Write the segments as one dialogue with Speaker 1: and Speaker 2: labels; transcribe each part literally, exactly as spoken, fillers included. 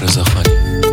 Speaker 1: رضاخانی.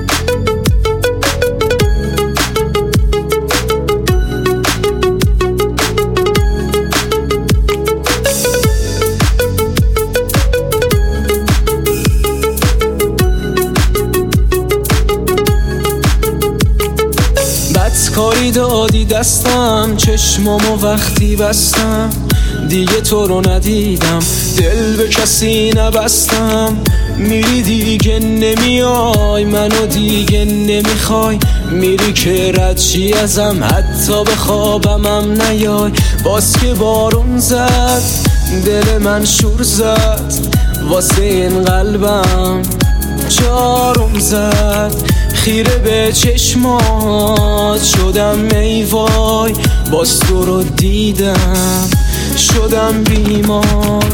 Speaker 2: بدکاری دادی دستم، چشمامو وقتی بستم دیگه تو رو ندیدم، دل به کسی نبستم. میری دیگه نمیای، منو دیگه نمیخوای، میری که رد چی ازم، حتی به خوابمم نیای. باز که بارون زد دل من شور زد، واسه این قلبم جاروم زد. خیره به چشمات شدم ای وای، باز تو رو دیدم شدم بیمار.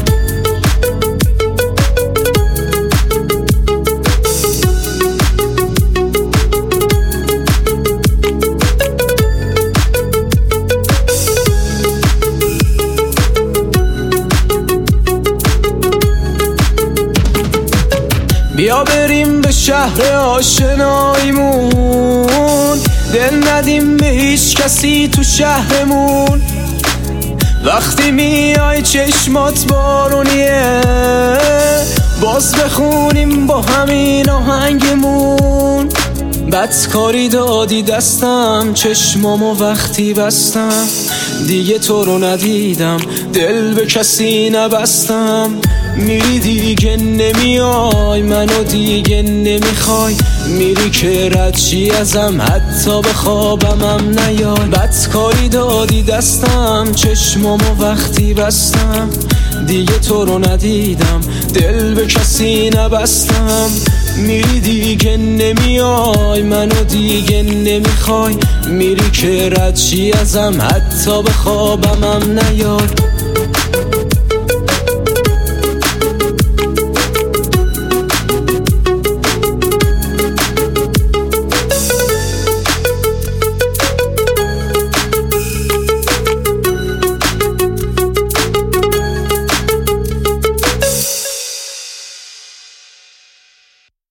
Speaker 2: بیا بریم به شهر آشناییمون، دل ندیم به هیچ کسی تو شهرمون. وقتی میای چشمات بارونیه، باز بخونیم با همین آهنگمون. بدکاری دادی دستم، چشمامو وقتی بستم دیگه تو رو ندیدم، دل به کسی نبستم. میری دیگه نمیای، منو دیگه نمیخوای، میری که رد چی ازم، حتی به خوابمم نیای. بدکاری دادی دستم، چشمامو وقتی بستم دیگه تو رو ندیدم، دل به کسی نبستم. میری دیگه نمیای، منو دیگه نمیخوای، میری که رد چی ازم، حتی به خوابمم نیای.